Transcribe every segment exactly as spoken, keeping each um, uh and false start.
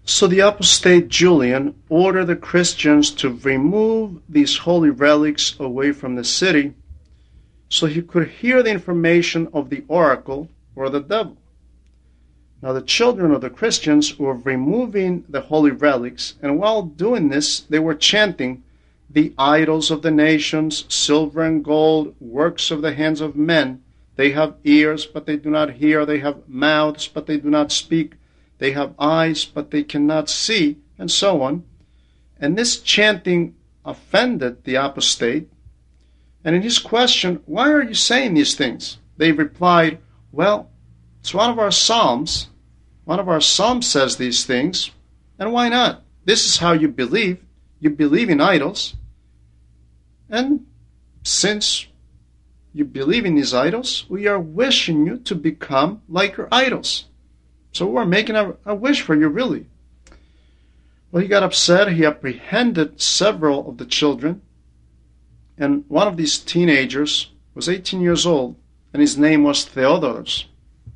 So the apostate Julian ordered the Christians to remove these holy relics away from the city so he could hear the information of the oracle or the devil. Now the children of the Christians were removing the holy relics, and while doing this, they were chanting, "The idols of the nations, silver and gold, works of the hands of men. They have ears, but they do not hear. They have mouths, but they do not speak. They have eyes, but they cannot see," and so on. And this chanting offended the apostate. And in his question, "Why are you saying these things?" they replied, "Well, it's one of our psalms. One of our psalms says these things, and why not? This is how you believe. You believe in idols. And since you believe in these idols, we are wishing you to become like your idols. So we're making a, a wish for you, really." Well, he got upset. He apprehended several of the children. And one of these teenagers was eighteen years old, and his name was Theodorus.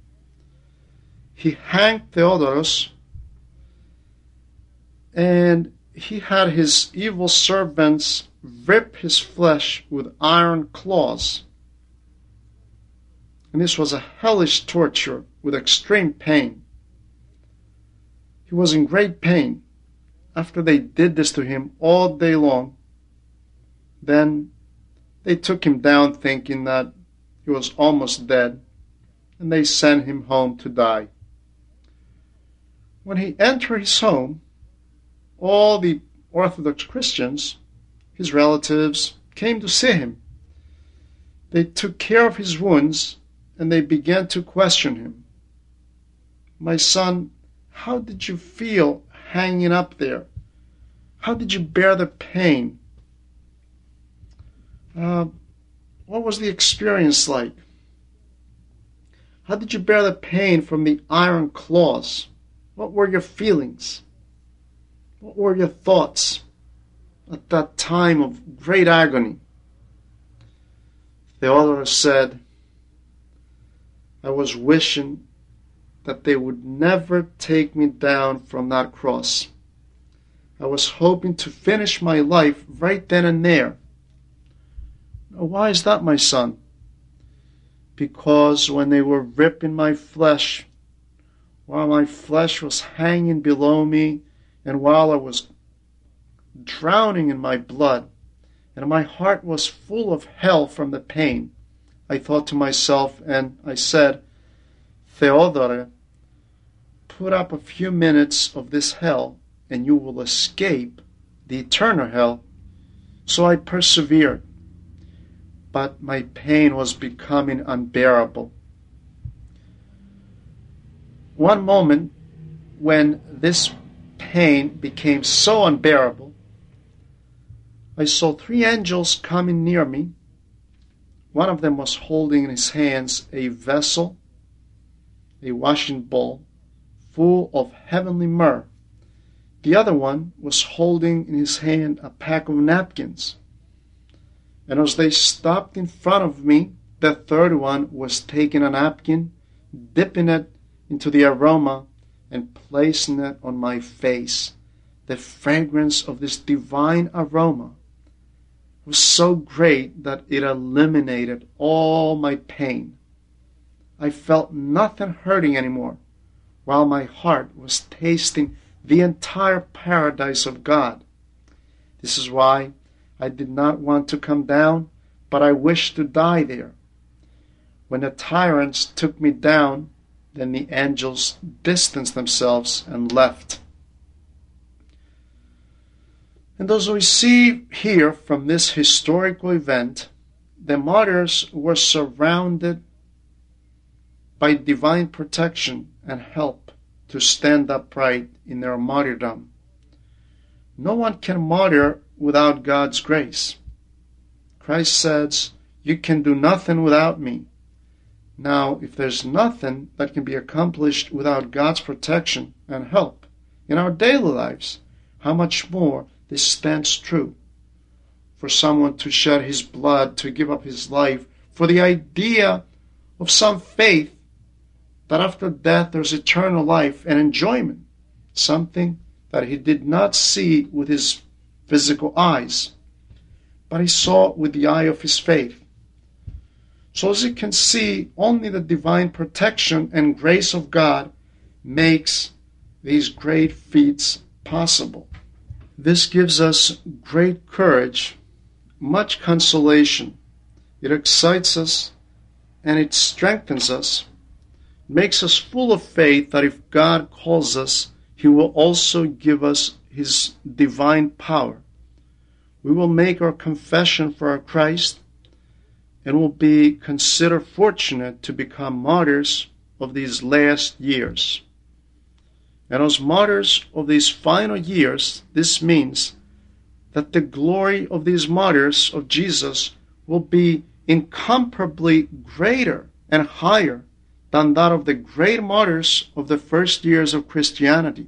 He hanged Theodorus, and he had his evil servants rip his flesh with iron claws. And this was a hellish torture with extreme pain. He was in great pain after they did this to him all day long. Then they took him down thinking that he was almost dead, and they sent him home to die. When he entered his home, all the Orthodox Christians, his relatives, came to see him. They took care of his wounds, and they began to question him. "My son, how did you feel hanging up there? How did you bear the pain? Uh, what was the experience like? How did you bear the pain from the iron claws? What were your feelings? What were your thoughts at that time of great agony?" Theodorus said, "I was wishing that they would never take me down from that cross. I was hoping to finish my life right then and there." "Now, why is that, my son?" "Because when they were ripping my flesh, while my flesh was hanging below me, and while I was drowning in my blood, and my heart was full of hell from the pain, I thought to myself, and I said, 'Theodore, put up a few minutes of this hell, and you will escape the eternal hell.' So I persevered, but my pain was becoming unbearable. One moment, when this pain became so unbearable, I saw three angels coming near me. One of them was holding in his hands a vessel, a washing bowl, full of heavenly myrrh. The other one was holding in his hand a pack of napkins. And as they stopped in front of me, the third one was taking a napkin, dipping it into the aroma, and placing it on my face. The fragrance of this divine aroma was so great that it eliminated all my pain. I felt nothing hurting anymore, while my heart was tasting the entire paradise of God. This is why I did not want to come down, but I wished to die there. When the tyrants took me down, then the angels distanced themselves and left." And as we see here from this historical event, the martyrs were surrounded by divine protection and help to stand upright in their martyrdom. No one can martyr without God's grace. Christ says, "You can do nothing without me." Now, if there's nothing that can be accomplished without God's protection and help in our daily lives, how much more this stands true for someone to shed his blood, to give up his life, for the idea of some faith that after death there's eternal life and enjoyment. something that he did not see with his physical eyes, but he saw with the eye of his faith. So as you can see, only the divine protection and grace of God makes these great feats possible. This gives us great courage, much consolation. It excites us and it strengthens us, makes us full of faith that if God calls us, He will also give us His divine power. We will make our confession for our Christ and will be considered fortunate to become martyrs of these last years. And as martyrs of these final years, this means that the glory of these martyrs of Jesus will be incomparably greater and higher than that of the great martyrs of the first years of Christianity.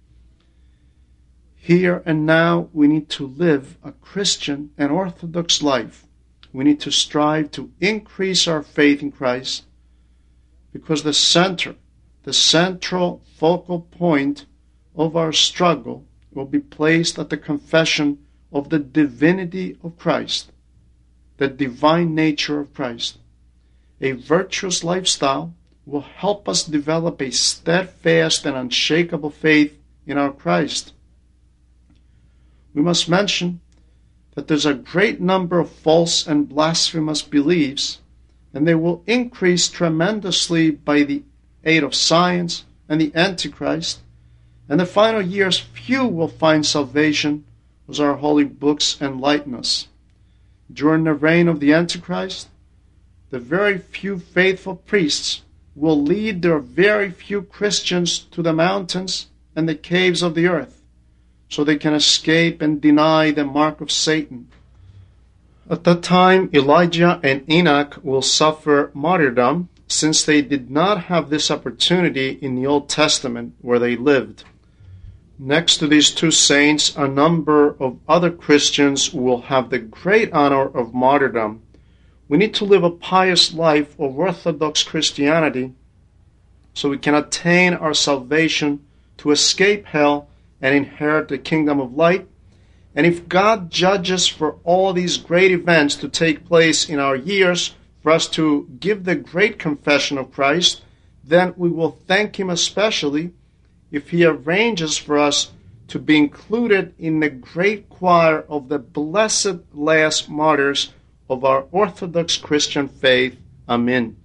Here and now we need to live a Christian and Orthodox life. We need to strive to increase our faith in Christ, because the center, the central focal point of our struggle will be placed at the confession of the divinity of Christ, the divine nature of Christ. A virtuous lifestyle will help us develop a steadfast and unshakable faith in our Christ. We must mention that there's a great number of false and blasphemous beliefs, and they will increase tremendously by the aid of science and the Antichrist. In the final years, few will find salvation as our holy books enlighten us. During the reign of the Antichrist, the very few faithful priests will lead their very few Christians to the mountains and the caves of the earth, so they can escape and deny the mark of Satan. At that time, Elijah and Enoch will suffer martyrdom, since they did not have this opportunity in the Old Testament where they lived. Next to these two saints, a number of other Christians will have the great honor of martyrdom. We need to live a pious life of Orthodox Christianity so we can attain our salvation, to escape hell and inherit the kingdom of light. And if God judges for all these great events to take place in our years, for us to give the great confession of Christ, then we will thank Him especially if He arranges for us to be included in the great choir of the blessed last martyrs of our Orthodox Christian faith. Amen.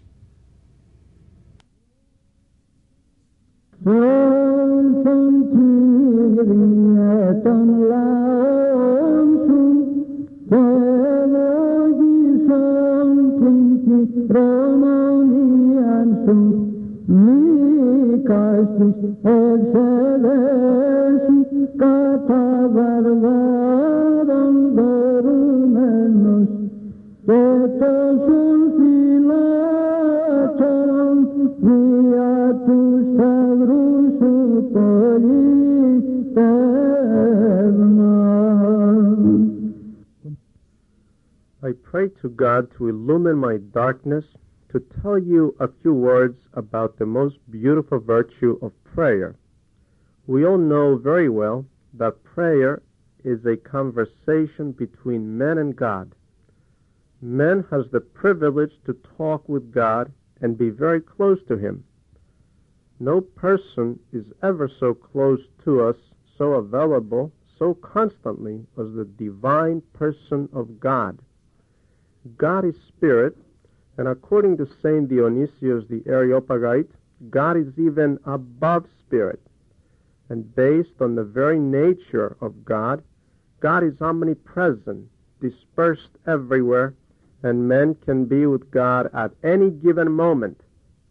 I pray to God to illumine my darkness, to tell you a few words about the most beautiful virtue of prayer. We all know very well that prayer is a conversation between man and God. Man has the privilege to talk with God and be very close to Him. No person is ever so close to us, so available, so constantly as the divine person of God. God is spirit, and according to Saint Dionysius the Areopagite, God is even above spirit. And based on the very nature of God, God is omnipresent, dispersed everywhere, and men can be with God at any given moment.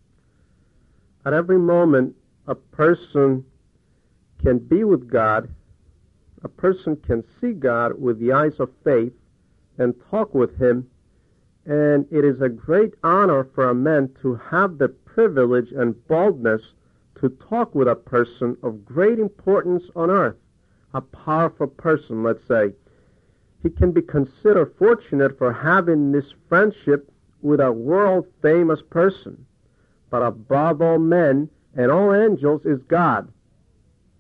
At every moment, a person can be with God, a person can see God with the eyes of faith and talk with Him, and it is a great honor for a man to have the privilege and boldness to talk with a person of great importance on earth, a powerful person, let's say. He can be considered fortunate for having this friendship with a world-famous person. But above all men and all angels is God.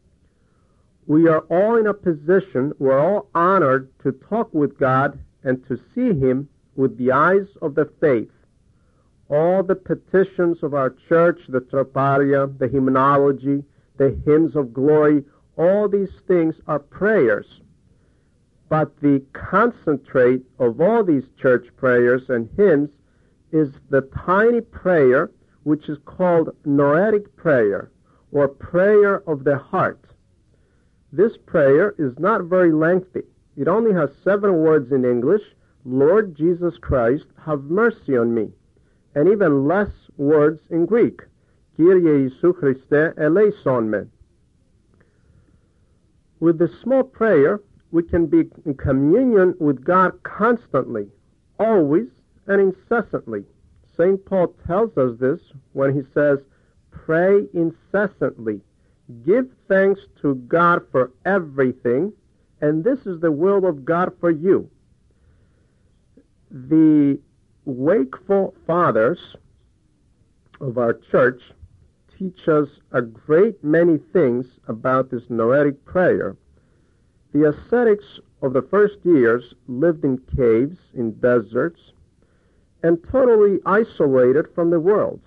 We are all in a position, we're all honored to talk with God and to see Him with the eyes of the faith. All the petitions of our church, the troparia, the hymnology, the hymns of glory, all these things are prayers. But the concentrate of all these church prayers and hymns is the tiny prayer which is called noetic prayer, or prayer of the heart. This prayer is not very lengthy. It only has seven words in English: Lord Jesus Christ, have mercy on me, and even less words in Greek: Kyrie Isu Christe eleison me. With this small prayer, we can be in communion with God constantly, always and incessantly. Saint Paul tells us this when he says, pray incessantly. Give thanks to God for everything, and this is the will of God for you. The wakeful fathers of our church teach us a great many things about this noetic prayer. The ascetics of the first years lived in caves, in deserts, and totally isolated from the world.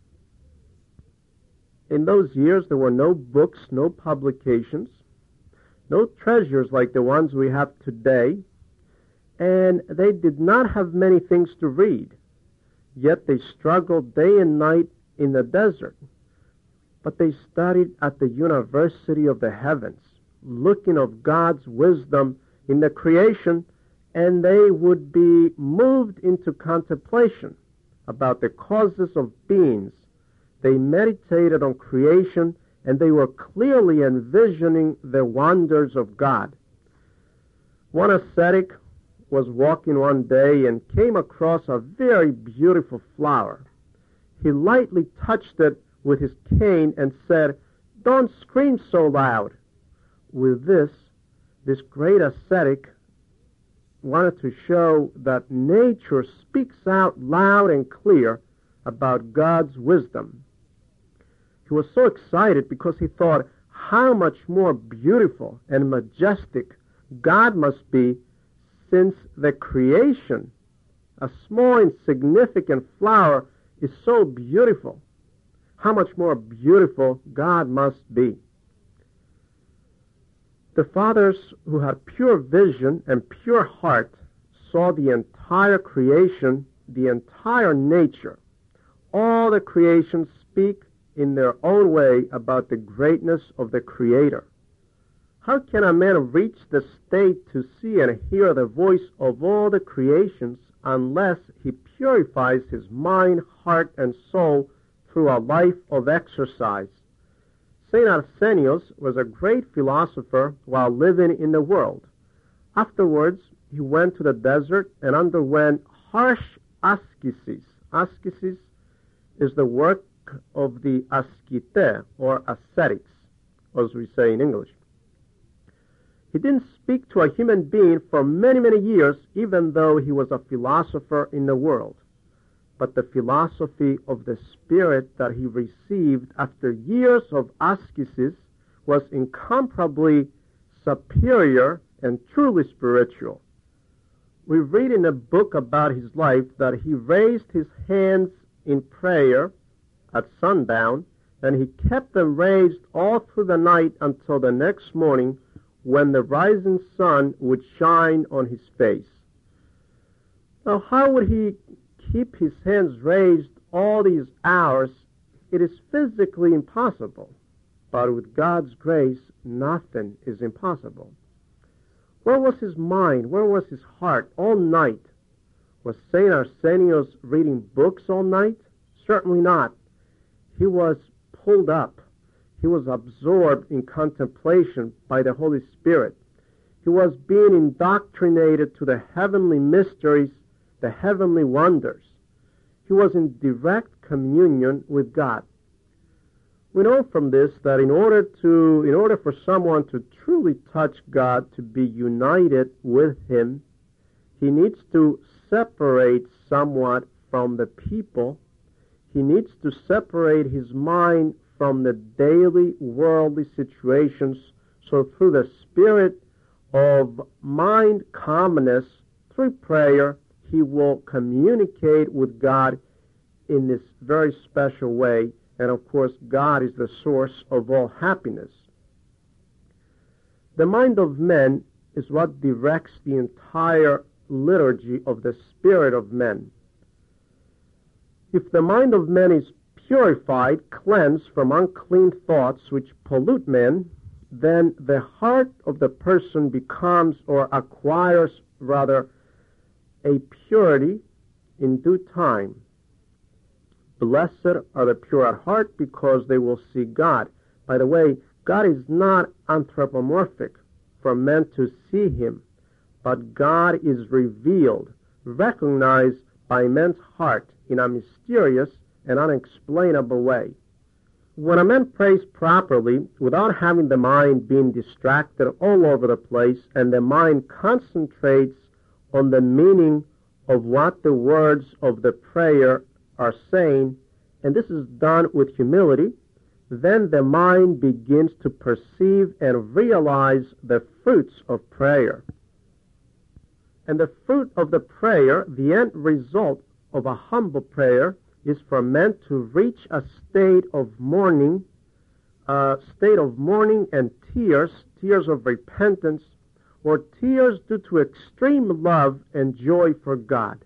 In those years, there were no books, no publications, no treasures like the ones we have today, and they did not have many things to read. Yet they struggled day and night in the desert. But they studied at the University of the Heavens, looking of God's wisdom in the creation, and they would be moved into contemplation about the causes of beings. They meditated on creation, and they were clearly envisioning the wonders of God. One ascetic was walking one day and came across a very beautiful flower. He lightly touched it with his cane and said, "Don't scream so loud." With this, this great ascetic wanted to show that nature speaks out loud and clear about God's wisdom. He was so excited because he thought how much more beautiful and majestic God must be, since the creation, a small insignificant flower, is so beautiful. How much more beautiful God must be. The fathers who had pure vision and pure heart saw the entire creation, the entire nature. All the creations speak in their own way about the greatness of the Creator. How can a man reach the state to see and hear the voice of all the creations unless he purifies his mind, heart, and soul through a life of exercise? Saint Arsenios was a great philosopher while living in the world. Afterwards, he went to the desert and underwent harsh ascesis. Ascesis is the work of the ascete, or ascetics, as we say in English. He didn't speak to a human being for many, many years, even though he was a philosopher in the world. But the philosophy of the spirit that he received after years of ascesis was incomparably superior and truly spiritual. We read in a book about his life that he raised his hands in prayer at sundown, and he kept them raised all through the night until the next morning, when the rising sun would shine on his face. Now, how would he keep his hands raised all these hours? It is physically impossible, but with God's grace, nothing is impossible. Where was his mind? Where was his heart all night? Was Saint Arsenios reading books all night? Certainly not. He was pulled up. He was absorbed in contemplation by the Holy Spirit. He was being indoctrinated to the heavenly mysteries, the heavenly wonders. He was in direct communion with God. We know from this that in order to, in order for someone to truly touch God, to be united with Him, he needs to separate somewhat from the people. He needs to separate his mind from the daily worldly situations So through the spirit of mind calmness, through prayer, he will communicate with God in this very special way. And of course, God is the source of all happiness. The mind of men is what directs the entire liturgy of the spirit of men. If the mind of men is purified, cleansed from unclean thoughts which pollute men, then the heart of the person becomes, or acquires rather, a purity in due time. Blessed are the pure at heart, because they will see God. By the way, God is not anthropomorphic for men to see him, but God is revealed, recognized by men's heart in a mysterious and unexplainable way. When a man prays properly, without having the mind being distracted all over the place, and the mind concentrates on the meaning of what the words of the prayer are saying, and this is done with humility, then the mind begins to perceive and realize the fruits of prayer. And the fruit of the prayer, the end result of a humble prayer, is for men to reach a state of mourning, a state of mourning and tears, tears of repentance, or tears due to extreme love and joy for God.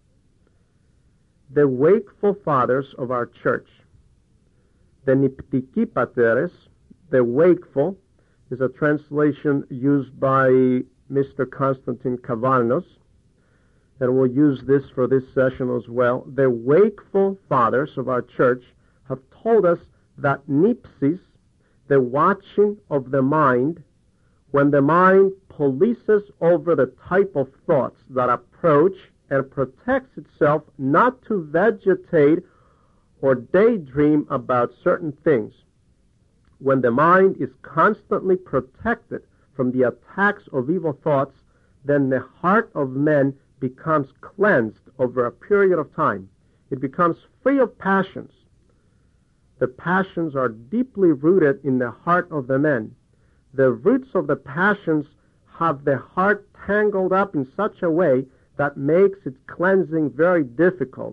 The wakeful fathers of our church, the Niptiki Pateres, the wakeful, is a translation used by Mister Constantine Kavarnos, and we'll use this for this session as well. The wakeful fathers of our church have told us that nipsis, the watching of the mind, when the mind polices over the type of thoughts that approach and protects itself not to vegetate or daydream about certain things. When the mind is constantly protected from the attacks of evil thoughts, then the heart of men becomes cleansed over a period of time. It becomes free of passions. The passions are deeply rooted in the heart of the men. The roots of the passions have the heart tangled up in such a way that makes its cleansing very difficult.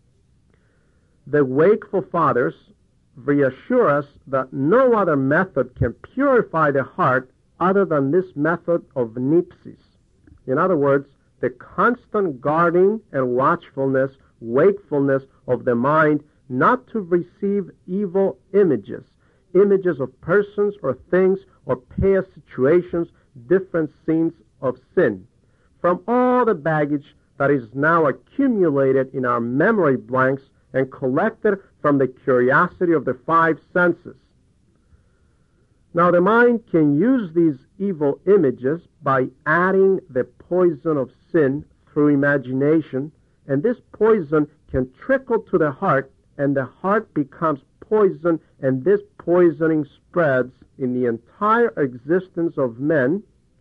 The wakeful fathers reassure us that no other method can purify the heart other than this method of nipsis. In other words, the constant guarding and watchfulness, wakefulness of the mind not to receive evil images, images of persons or things or past situations, different scenes of sin, from all the baggage that is now accumulated in our memory blanks and collected from the curiosity of the five senses. Now the mind can use these evil images by adding the poison of sin through imagination, and this poison can trickle to the heart, and the heart becomes poisoned, and this poisoning spreads in the entire existence of men,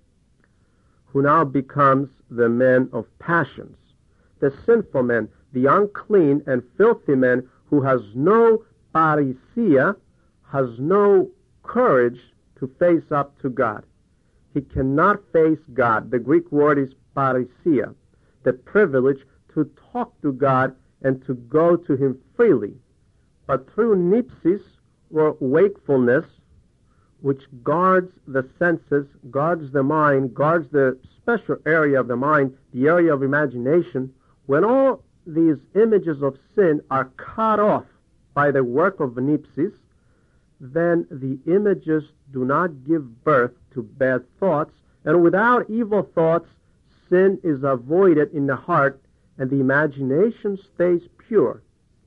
who now becomes the men of passions. The sinful man, the unclean and filthy man who has no parrhesia, has no courage to face up to God. He cannot face God. The Greek word is parrhesia, the privilege to talk to God and to go to him freely. But through nipsis, or wakefulness, which guards the senses, guards the mind, guards the special area of the mind, the area of imagination, when all these images of sin are cut off by the work of nipsis, then the images do not give birth to bad thoughts, and without evil thoughts, sin is avoided in the heart, and the imagination stays pure.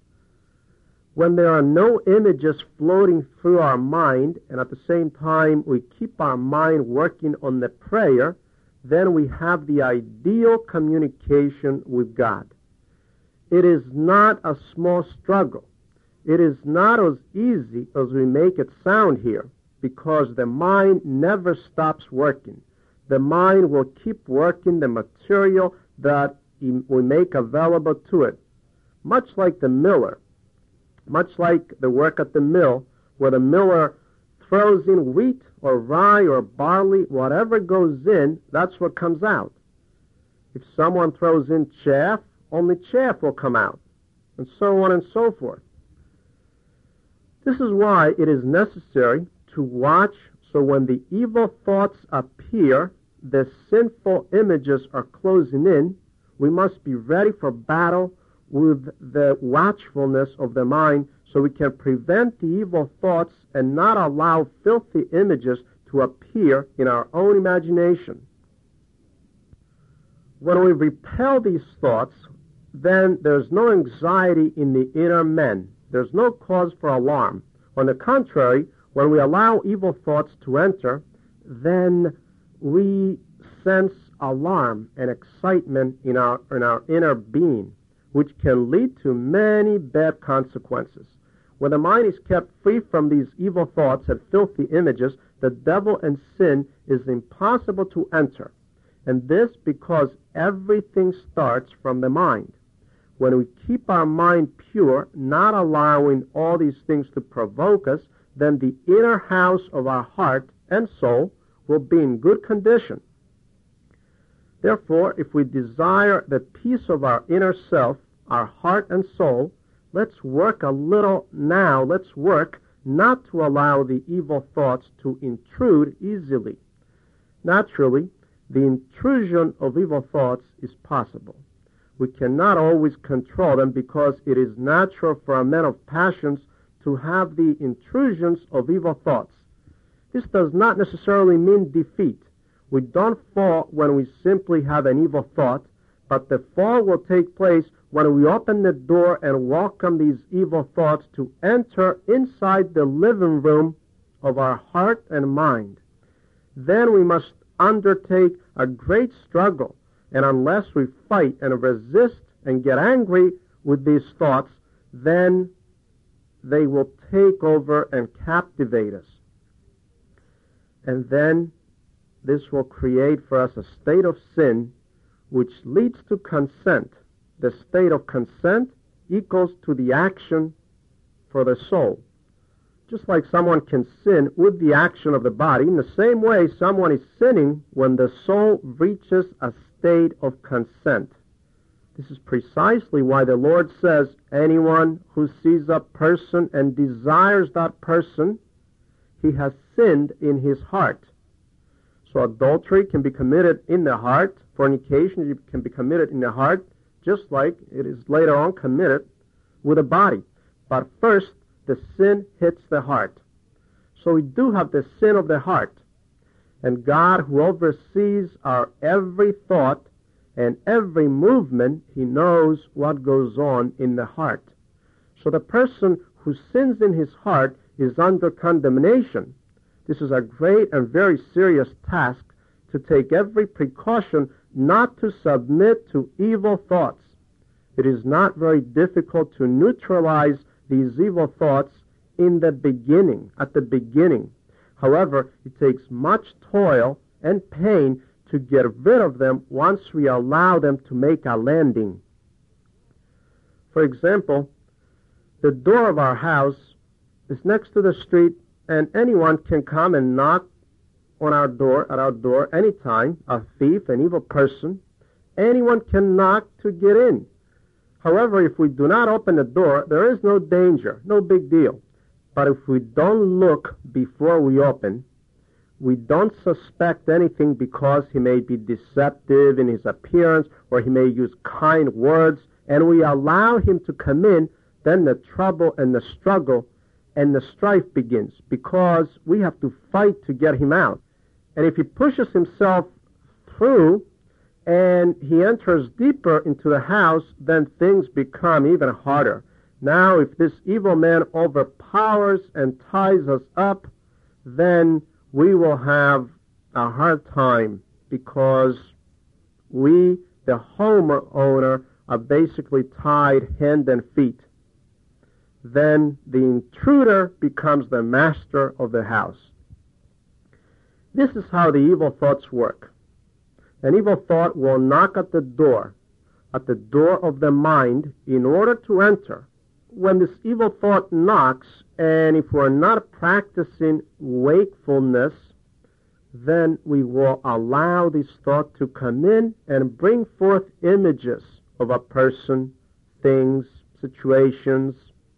When there are no images floating through our mind, and at the same time we keep our mind working on the prayer, then we have the ideal communication with God. It is not a small struggle. It is not as easy as we make it sound here, because the mind never stops working. The mind will keep working the material that we make available to it, much like the miller, much like the work at the mill, where the miller throws in wheat or rye or barley, whatever goes in, that's what comes out. If someone throws in chaff, only chaff will come out, and so on and so forth. This is why it is necessary to watch, so when the evil thoughts appear, the sinful images are closing in, we must be ready for battle with the watchfulness of the mind, so we can prevent the evil thoughts and not allow filthy images to appear in our own imagination. When we repel these thoughts, then there's no anxiety in the inner man. There's no cause for alarm. On the contrary, when we allow evil thoughts to enter, then we sense alarm and excitement in our, in our inner being, which can lead to many bad consequences. When the mind is kept free from these evil thoughts and filthy images, the devil and sin is impossible to enter. And this because everything starts from the mind. When we keep our mind pure, not allowing all these things to provoke us, then the inner house of our heart and soul will be in good condition. Therefore, if we desire the peace of our inner self, our heart and soul, let's work a little now, let's work not to allow the evil thoughts to intrude easily. Naturally, the intrusion of evil thoughts is possible. We cannot always control them because it is natural for a man of passions to have the intrusions of evil thoughts. This does not necessarily mean defeat. We don't fall when we simply have an evil thought, but the fall will take place when we open the door and welcome these evil thoughts to enter inside the living room of our heart and mind. Then we must undertake a great struggle, and unless we fight and resist and get angry with these thoughts, then they will take over and captivate us. And then this will create for us a state of sin which leads to consent. The state of consent equals to the action for the soul. Just like someone can sin with the action of the body, in the same way someone is sinning when the soul reaches a state of consent. This is precisely why the Lord says, anyone who sees a person and desires that person, he has sinned in his heart. So adultery can be committed in the heart, fornication can be committed in the heart, just like it is later on committed with the body. But first, the sin hits the heart. So we do have the sin of the heart. And God, who oversees our every thought and every movement, he knows what goes on in the heart. So the person who sins in his heart is under condemnation. This is a great and very serious task, to take every precaution not to submit to evil thoughts. It is not very difficult to neutralize these evil thoughts in the beginning, at the beginning. However, it takes much toil and pain to get rid of them once we allow them to make a landing. For example, the door of our house is next to the street, and anyone can come and knock on our door, at our door, anytime. A thief, an evil person, anyone can knock to get in. However, if we do not open the door, there is no danger, no big deal. But if we don't look before we open, we don't suspect anything because he may be deceptive in his appearance or he may use kind words, and we allow him to come in, then the trouble and the struggle and the strife begins, because we have to fight to get him out. And if he pushes himself through and he enters deeper into the house, then things become even harder. Now, if this evil man overpowers and ties us up, then we will have a hard time, because we, the homeowner, are basically tied hand and feet. Then the intruder becomes the master of the house. This is how the evil thoughts work. An evil thought will knock at the door, at the door of the mind, in order to enter. when this evil thought knocks, and if we're not practicing wakefulness, then we will allow this thought to come in and bring forth images of a person, things, situations.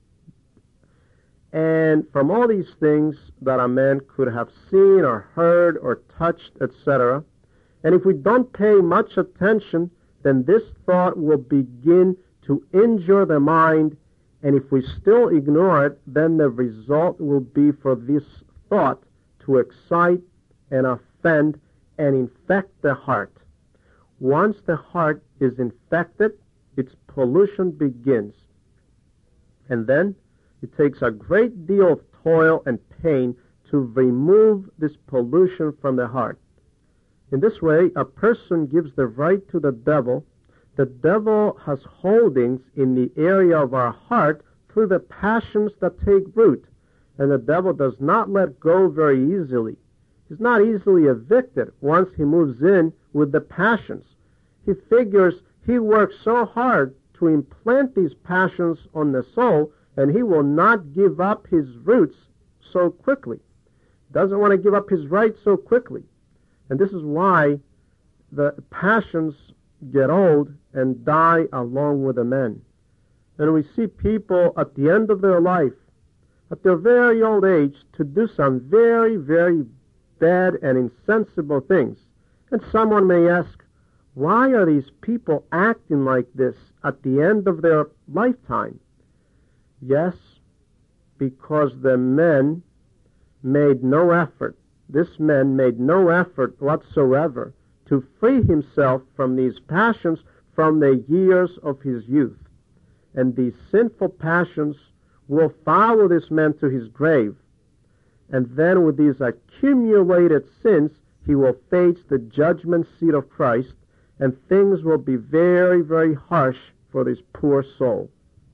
And from all these things that a man could have seen or heard or touched, et cetera, and if we don't pay much attention, then this thought will begin to injure the mind, and if we still ignore it, then the result will be for this thought to excite and offend and infect the heart. Once the heart is infected, its pollution begins. And then it takes a great deal of toil and pain to remove this pollution from the heart. In this way, a person gives the right to the devil. The devil has holdings in the area of our heart through the passions that take root, and the devil does not let go very easily. He's not easily evicted once he moves in with the passions. He figures he works so hard to implant these passions on the soul, and he will not give up his roots so quickly. He doesn't want to give up his rights so quickly. And this is why the passions get old and die along with the men. And we see people at the end of their life, at their very old age, to do some very, very bad and insensible things. And someone may ask, why are these people acting like this at the end of their lifetime? Yes, because the men made no effort. This man made no effort whatsoever to free himself from these passions from the years of his youth. And these sinful passions will follow this man to his grave. And then with these accumulated sins, he will face the judgment seat of Christ, and things will be very, very harsh for this poor soul.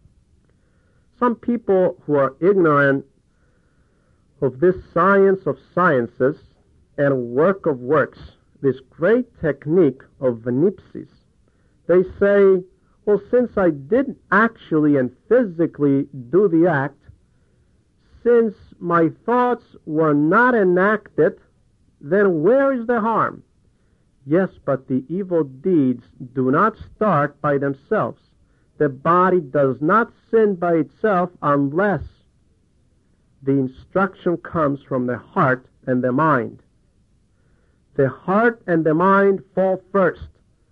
Some people who are ignorant of this science of sciences and work of works, this great technique of venipsis, they say, well, since I didn't actually and physically do the act, since my thoughts were not enacted, then where is the harm? Yes, but the evil deeds do not start by themselves. The body does not sin by itself unless the instruction comes from the heart and the mind. The heart and the mind fall first.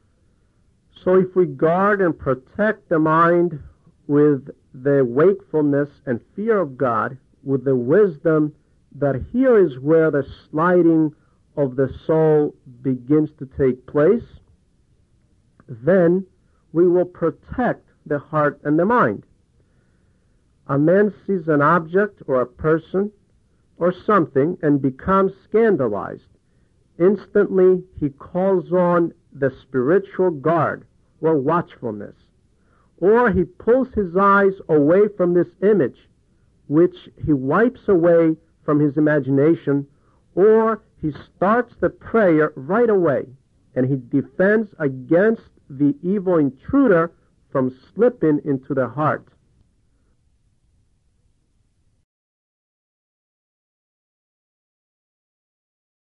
So if we guard and protect the mind with the wakefulness and fear of God, with the wisdom that here is where the sliding of the soul begins to take place, then we will protect the heart and the mind. A man sees an object or a person or something and becomes scandalized. Instantly he calls on the spiritual guard or watchfulness, or he pulls his eyes away from this image, which he wipes away from his imagination, or he starts the prayer right away, and he defends against the evil intruder from slipping into the heart.